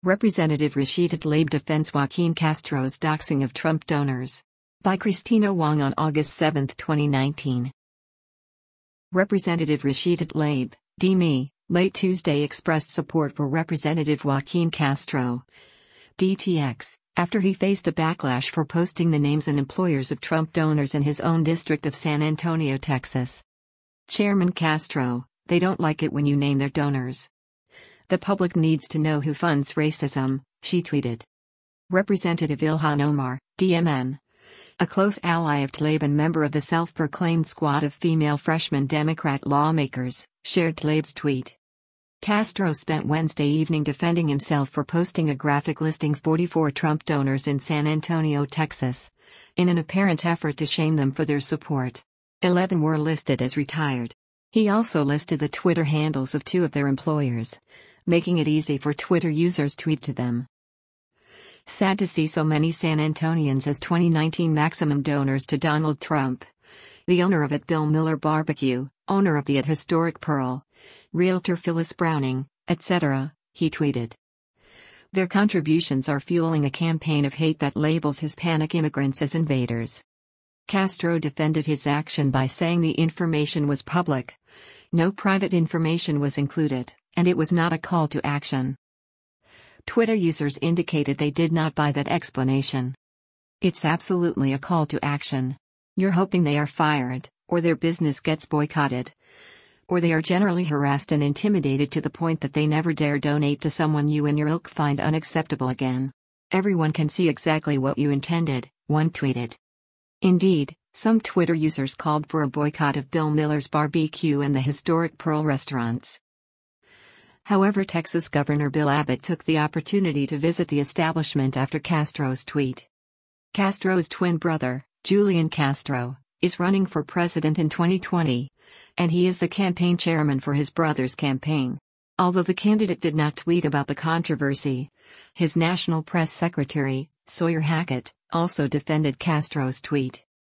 Representative Rashida Tlaib defends Joaquin Castro's doxing of Trump donors. By Christina Wong on August 7, 2019. Representative Rashida Tlaib, DME, late Tuesday expressed support for Representative Joaquin Castro, DTX, after he faced a backlash for posting the names and employers of Trump donors in his own district of San Antonio, Texas. Chairman Castro, they don't like it when you name their donors. The public needs to know who funds racism, she tweeted. Representative Ilhan Omar, DMN, a close ally of Tlaib and member of the self-proclaimed squad of female freshman Democrat lawmakers, shared Tlaib's tweet. Castro spent Wednesday evening defending himself for posting a graphic listing 44 Trump donors in San Antonio, Texas, in an apparent effort to shame them for their support. 11 were listed as retired. He also listed the Twitter handles of 2 of their employers, making it easy for Twitter users to tweet to them. Sad to see so many San Antonians as 2019 maximum donors to Donald Trump. The owner of Bill Miller Barbecue, owner of the Historic Pearl, Realtor Phyllis Browning, etc., he tweeted. Their contributions are fueling a campaign of hate that labels Hispanic immigrants as invaders. Castro defended his action by saying the information was public. No private information was included, and it was not a call to action. Twitter users indicated they did not buy that explanation. It's absolutely a call to action. You're hoping they are fired, or their business gets boycotted, or they are generally harassed and intimidated to the point that they never dare donate to someone you and your ilk find unacceptable again. Everyone can see exactly what you intended, one tweeted. Indeed, some Twitter users called for a boycott of Bill Miller's Barbecue and the Historic Pearl restaurants. However, Texas Governor Bill Abbott took the opportunity to visit the establishment after Castro's tweet. Castro's twin brother, Julian Castro, is running for president in 2020, and he is the campaign chairman for his brother's campaign. Although the candidate did not tweet about the controversy, his national press secretary, Sawyer Hackett, also defended Castro's tweet.